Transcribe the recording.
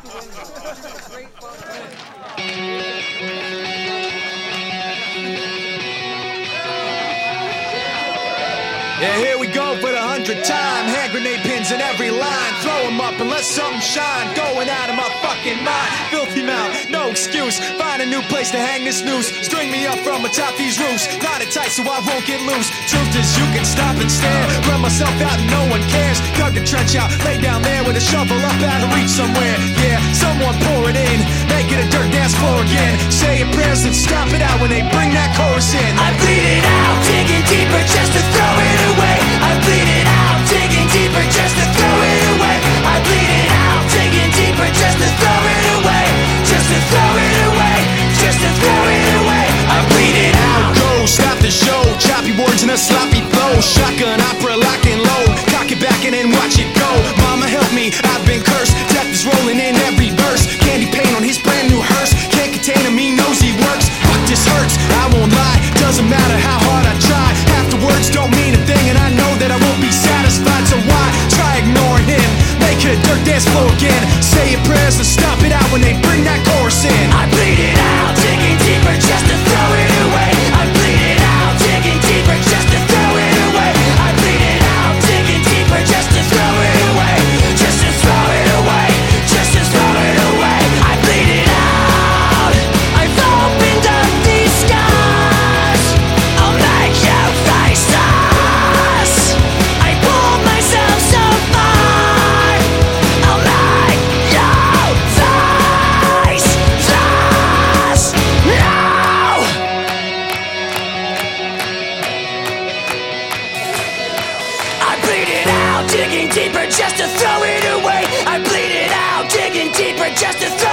Yeah, here we go for the 100th time. Hand grenade pins in every line. Throw them up and let something shine. Going out of my fucking mind. Filthy mouth, no excuse. Find a new place to hang this noose. String me up from atop these roofs. Knot it tight so I won't get loose. Truth is you can stop and stare. Run myself out and no one cares. Dug the trench out, lay down there with a shovel up out of reach somewhere. Yeah, someone pour it in. Make it a dirt dance floor again. Say your prayers and stop it out when they bring that chorus in. I bleed it out, digging deeper just to throw it away. I bleed it out, digging deeper just to throw it away. I bleed it out, digging deeper just to throw it away. Just to throw it away, just to throw it away. I bleed it out. Go, stop the show. Choppy words in a sloppy flow. Shotgun opera, lock and load. Cock it back and then watch it go. Mama help me, I've been cursed. Death is rolling in every verse. Candy paint on his brand new hearse. Can't contain him, he knows he works. Fuck, this hurts, I won't lie. Doesn't matter how hard I try. Half the words don't mean a thing, and I know that I won't be satisfied. So why try ignoring him? Make it a dirt dance floor again. Say your prayers and stop it out when they bring that chorus in. I bleed it out, digging deeper just to throw it away. I bleed it out, digging deeper just to throw it away. I bleed it out, digging deeper just to throw it away. Just to throw it away, just to throw it away. I bleed it out. I've opened up these skies. I'll make you face us. I pulled myself so far. I'll make you face us. No! I bleed it out, digging deeper just to throw it away. I bleed it out, digging deeper just to throw